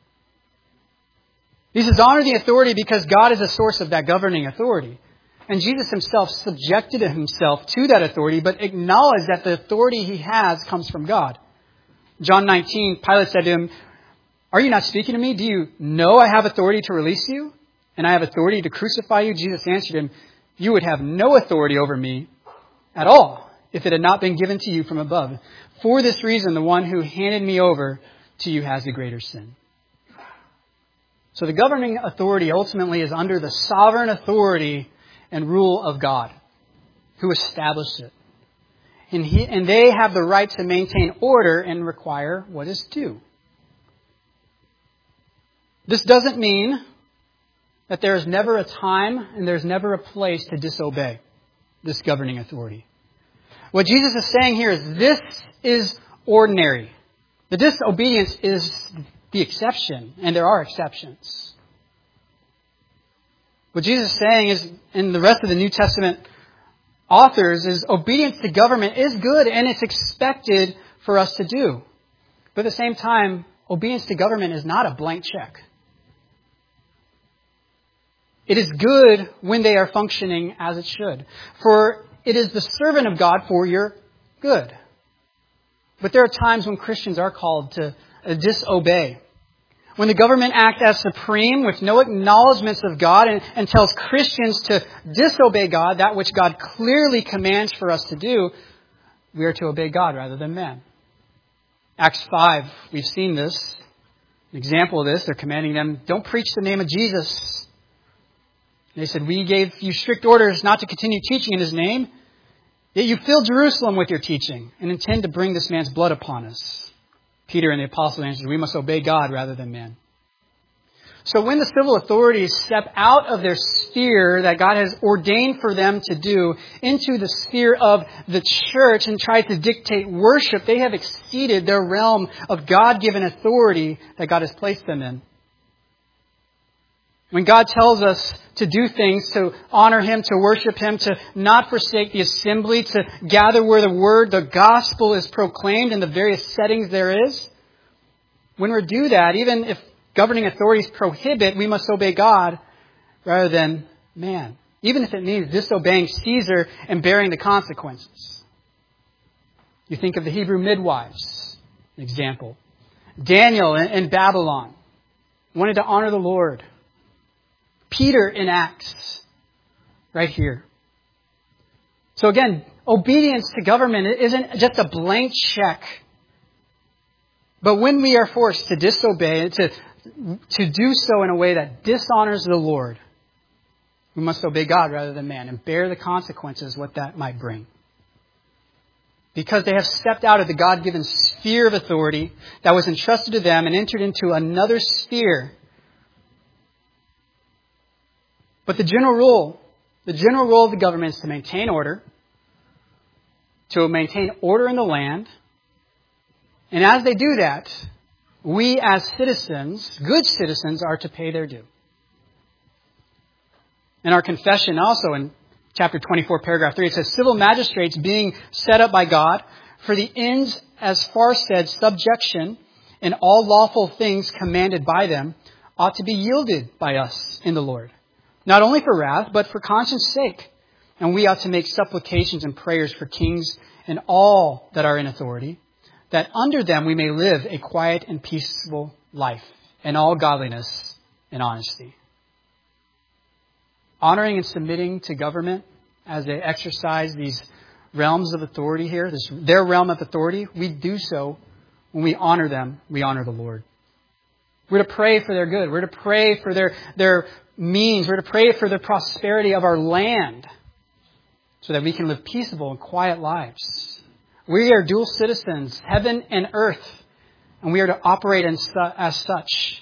He says, honor the authority because God is the source of that governing authority. And Jesus himself subjected himself to that authority, but acknowledged that the authority he has comes from God. John 19, Pilate said to him, are you not speaking to me? Do you know I have authority to release you? And I have authority to crucify you? Jesus answered him, you would have no authority over me at all if it had not been given to you from above. For this reason, the one who handed me over to you has the greater sin. So the governing authority ultimately is under the sovereign authority and rule of God, who established it. And they have the right to maintain order and require what is due. This doesn't mean that there is never a time and there's never a place to disobey this governing authority. What Jesus is saying here is this is ordinary. The disobedience is the exception, and there are exceptions. What Jesus is saying is, in the rest of the New Testament authors, is obedience to government is good and it's expected for us to do. But at the same time, obedience to government is not a blank check. It is good when they are functioning as it should. For it is the servant of God for your good. But there are times when Christians are called to disobey. When the government acts as supreme with no acknowledgments of God and tells Christians to disobey God, that which God clearly commands for us to do, we are to obey God rather than man. Acts 5, we've seen this. An example of this, they're commanding them, don't preach the name of Jesus. They said, we gave you strict orders not to continue teaching in his name, yet you fill Jerusalem with your teaching and intend to bring this man's blood upon us. Peter and the apostles answered, we must obey God rather than man. So when the civil authorities step out of their sphere that God has ordained for them to do into the sphere of the church and try to dictate worship, they have exceeded their realm of God-given authority that God has placed them in. When God tells us to do things, to honor Him, to worship Him, to not forsake the assembly, to gather where the gospel is proclaimed in the various settings there is, when we do that, even if governing authorities prohibit, we must obey God rather than man. Even if it means disobeying Caesar and bearing the consequences. You think of the Hebrew midwives, an example. Daniel in Babylon wanted to honor the Lord. Peter in Acts, right here. So again, obedience to government isn't just a blank check. But when we are forced to disobey, to do so in a way that dishonors the Lord, we must obey God rather than man and bear the consequences, what that might bring. Because they have stepped out of the God-given sphere of authority that was entrusted to them and entered into another sphere. But the general role of the government is to maintain order in the land. And as they do that, we as citizens, good citizens, are to pay their due. In our confession also in chapter 24, paragraph 3, it says, civil magistrates being set up by God for the ends as far said subjection in all lawful things commanded by them ought to be yielded by us in the Lord. Not only for wrath, but for conscience sake. And we ought to make supplications and prayers for kings and all that are in authority, that under them we may live a quiet and peaceful life in all godliness and honesty. Honoring and submitting to government as they exercise these realms of authority here, their realm of authority, we do so when we honor them, we honor the Lord. We're to pray for their good. We're to pray for their means. We're to pray for the prosperity of our land so that we can live peaceable and quiet lives. We are dual citizens, heaven and earth, and we are to operate as such.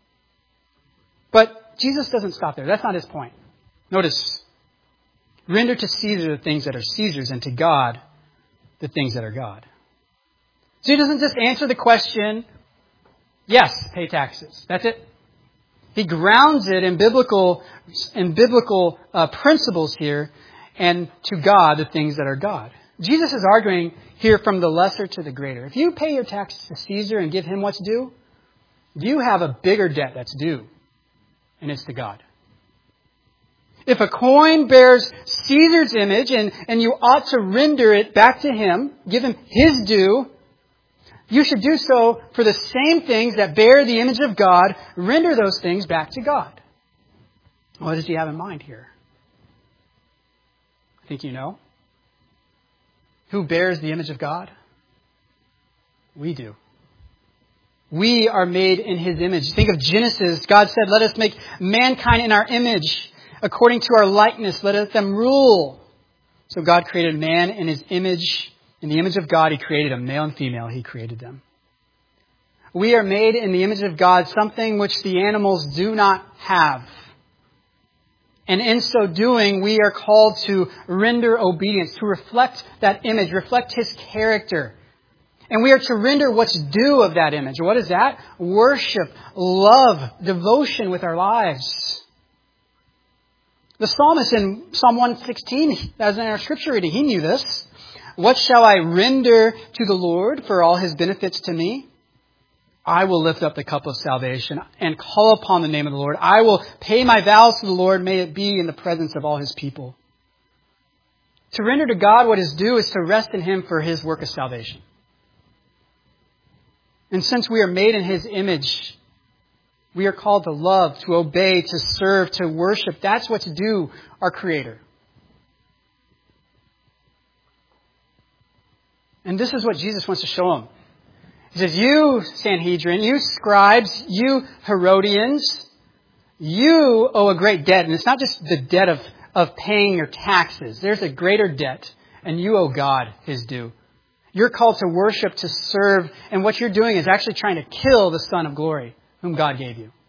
But Jesus doesn't stop there. That's not his point. Notice, render to Caesar the things that are Caesar's and to God the things that are God. So he doesn't just answer the question, yes, pay taxes. That's it. He grounds it in biblical principles here, and to God the things that are God. Jesus is arguing here from the lesser to the greater. If you pay your taxes to Caesar and give him what's due, you have a bigger debt that's due, and it's to God. If a coin bears Caesar's image and you ought to render it back to him, give him his due, you should do so for the same things that bear the image of God. Render those things back to God. What does he have in mind here? I think you know. Who bears the image of God? We do. We are made in his image. Think of Genesis. God said, let us make mankind in our image. According to our likeness, let them rule. So God created man in his image. In the image of God, he created them. Male and female, he created them. We are made in the image of God, something which the animals do not have. And in so doing, we are called to render obedience, to reflect that image, reflect his character. And we are to render what's due of that image. What is that? Worship, love, devotion with our lives. The psalmist in Psalm 116, as in our scripture reading, he knew this. What shall I render to the Lord for all his benefits to me? I will lift up the cup of salvation and call upon the name of the Lord. I will pay my vows to the Lord. May it be in the presence of all his people. To render to God what is due is to rest in him for his work of salvation. And since we are made in his image, we are called to love, to obey, to serve, to worship. That's what's due our Creator. And this is what Jesus wants to show them. He says, you Sanhedrin, you scribes, you Herodians, you owe a great debt. And it's not just the debt of paying your taxes. There's a greater debt, and you owe God his due. You're called to worship, to serve, and what you're doing is actually trying to kill the Son of Glory, whom God gave you.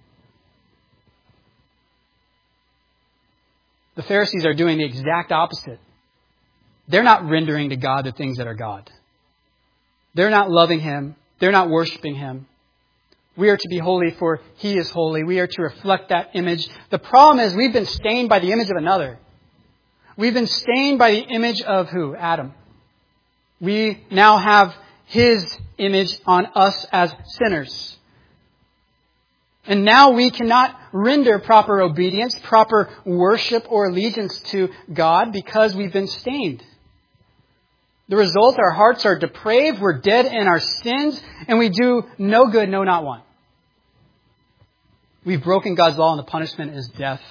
The Pharisees are doing the exact opposite. They're not rendering to God the things that are God. They're not loving him. They're not worshiping him. We are to be holy, for He is holy. We are to reflect that image. The problem is we've been stained by the image of another. We've been stained by the image of who? Adam. We now have his image on us as sinners. And now we cannot render proper obedience, proper worship or allegiance to God because we've been stained. The result, our hearts are depraved, we're dead in our sins, and we do no good, no, not one. We've broken God's law and the punishment is death.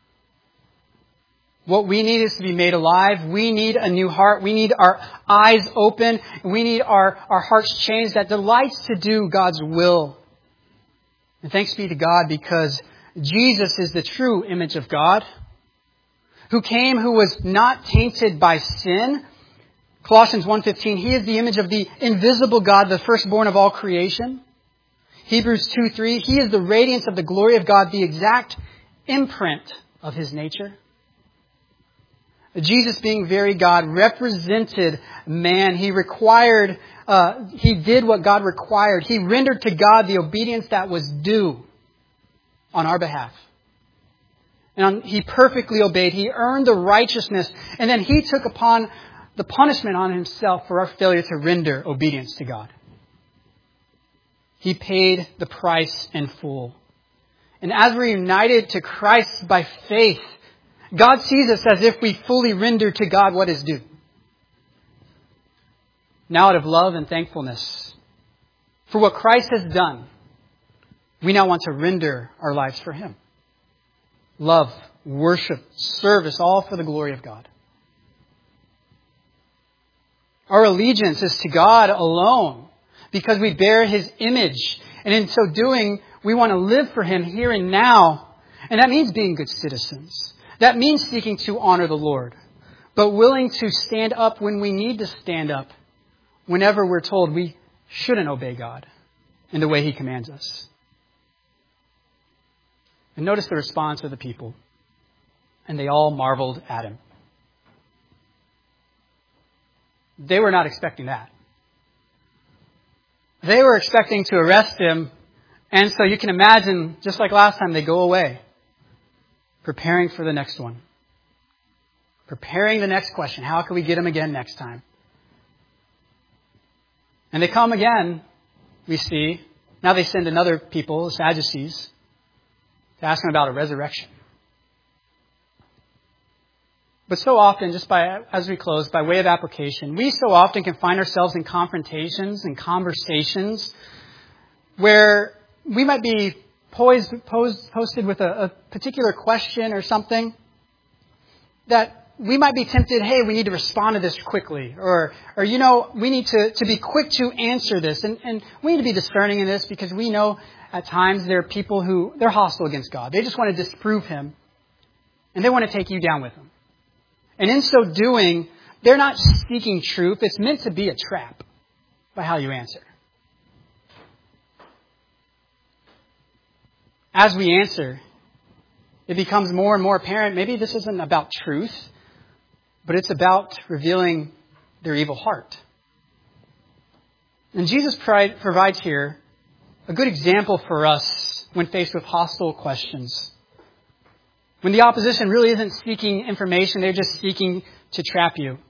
What we need is to be made alive. We need a new heart. We need our eyes open. We need our hearts changed that delights to do God's will. And thanks be to God because Jesus is the true image of God, who came, who was not tainted by sin. Colossians 1:15, He is the image of the invisible God, the firstborn of all creation. Hebrews 2:3, He is the radiance of the glory of God, the exact imprint of His nature. Jesus, being very God, represented man. He did what God required. He rendered to God the obedience that was due on our behalf. And He perfectly obeyed. He earned the righteousness. And then He took upon the punishment on Himself for our failure to render obedience to God. He paid the price in full. And as we're united to Christ by faith, God sees us as if we fully render to God what is due. Now out of love and thankfulness for what Christ has done, we now want to render our lives for Him. Love, worship, service, all for the glory of God. Our allegiance is to God alone because we bear His image. And in so doing, we want to live for Him here and now. And that means being good citizens. That means seeking to honor the Lord, but willing to stand up when we need to stand up, whenever we're told we shouldn't obey God in the way He commands us. And notice the response of the people. And they all marveled at Him. They were not expecting that. They were expecting to arrest Him, and so you can imagine, just like last time, they go away. Preparing for the next one. Preparing the next question. How can we get Him again next time? And they come again, we see. Now they send another people, the Sadducees, to ask Him about a resurrection. But so often, as we close, by way of application, we so often can find ourselves in confrontations and conversations where we might be posted with a particular question or something that we might be tempted, hey, we need to respond to this quickly. Or we need to be quick to answer this. And we need to be discerning in this because we know at times there are people who, they're hostile against God. They just want to disprove Him. And they want to take you down with them. And in so doing, they're not seeking truth. It's meant to be a trap by how you answer. As we answer, it becomes more and more apparent, maybe this isn't about truth, but it's about revealing their evil heart. And Jesus provides here a good example for us when faced with hostile questions. When the opposition really isn't seeking information, they're just seeking to trap you.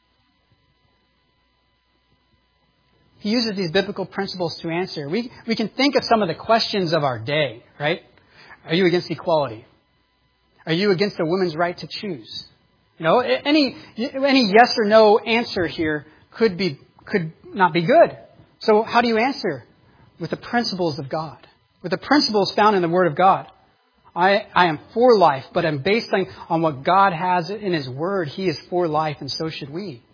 He uses these biblical principles to answer. We can think of some of the questions of our day, right? Are you against equality? Are you against a woman's right to choose? Any yes or no answer here could not be good. So how do you answer? With the principles of God. With the principles found in the Word of God. I am for life, but I'm based on what God has in His Word. He is for life, and so should we.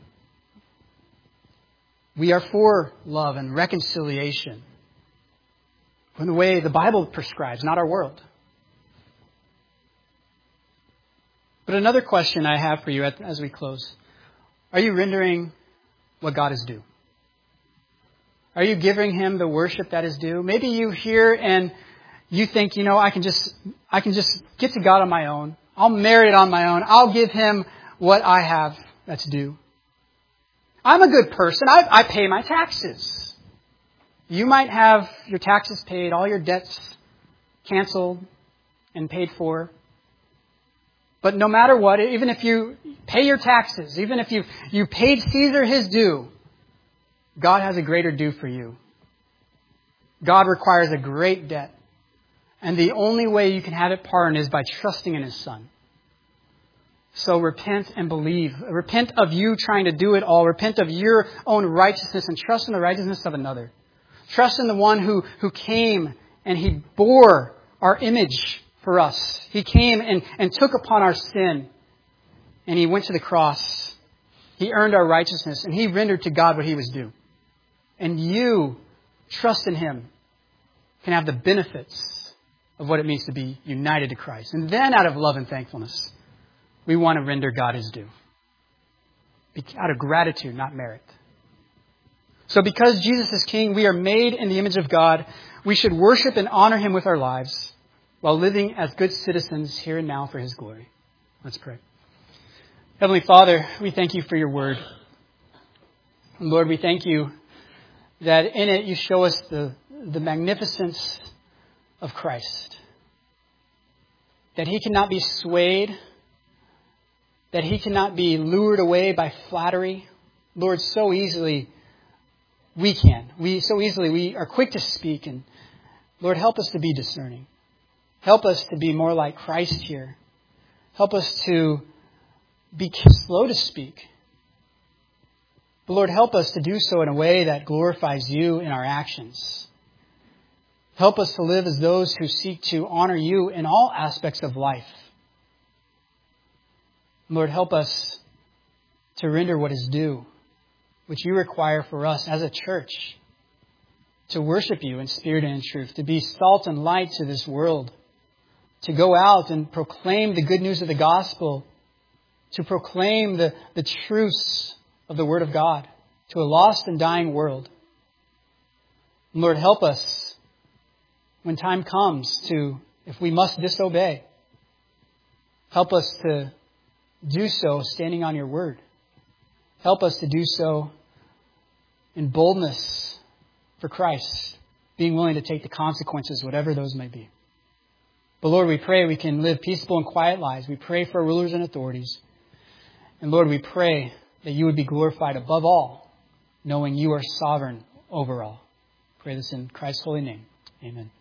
We are for love and reconciliation in the way the Bible prescribes, not our world. But another question I have for you as we close. Are you rendering what God is due? Are you giving Him the worship that is due? Maybe you hear and you think, I can just get to God on my own. I'll merit it on my own. I'll give Him what I have that's due. I'm a good person. I pay my taxes. You might have your taxes paid, all your debts canceled and paid for. But no matter what, even if you pay your taxes, even if you paid Caesar his due, God has a greater due for you. God requires a great debt. And the only way you can have it pardoned is by trusting in His Son. So repent and believe. Repent of you trying to do it all. Repent of your own righteousness and trust in the righteousness of another. Trust in the one who came and He bore our image for us. He came and took upon our sin. And He went to the cross. He earned our righteousness. And He rendered to God what He was due. And you, trust in Him, can have the benefits of what it means to be united to Christ. And then out of love and thankfulness, we want to render God His due. Out of gratitude, not merit. So because Jesus is King, we are made in the image of God. We should worship and honor Him with our lives while living as good citizens here and now for His glory. Let's pray. Heavenly Father, we thank You for Your word. And Lord, we thank You that in it You show us the magnificence of Christ. That He cannot be swayed. That He cannot be lured away by flattery. Lord, so easily we can. We are quick to speak. And Lord, help us to be discerning. Help us to be more like Christ here. Help us to be slow to speak. But Lord, help us to do so in a way that glorifies You in our actions. Help us to live as those who seek to honor You in all aspects of life. Lord, help us to render what is due, which You require for us as a church, to worship You in spirit and in truth, to be salt and light to this world, to go out and proclaim the good news of the gospel, to proclaim the truths of the Word of God to a lost and dying world. Lord, help us when time comes to, if we must disobey, help us to do so standing on Your word. Help us to do so in boldness for Christ, being willing to take the consequences, whatever those may be. But Lord, we pray we can live peaceful and quiet lives. We pray for rulers and authorities. And Lord, we pray that You would be glorified above all, knowing You are sovereign over all. Pray this in Christ's holy name. Amen.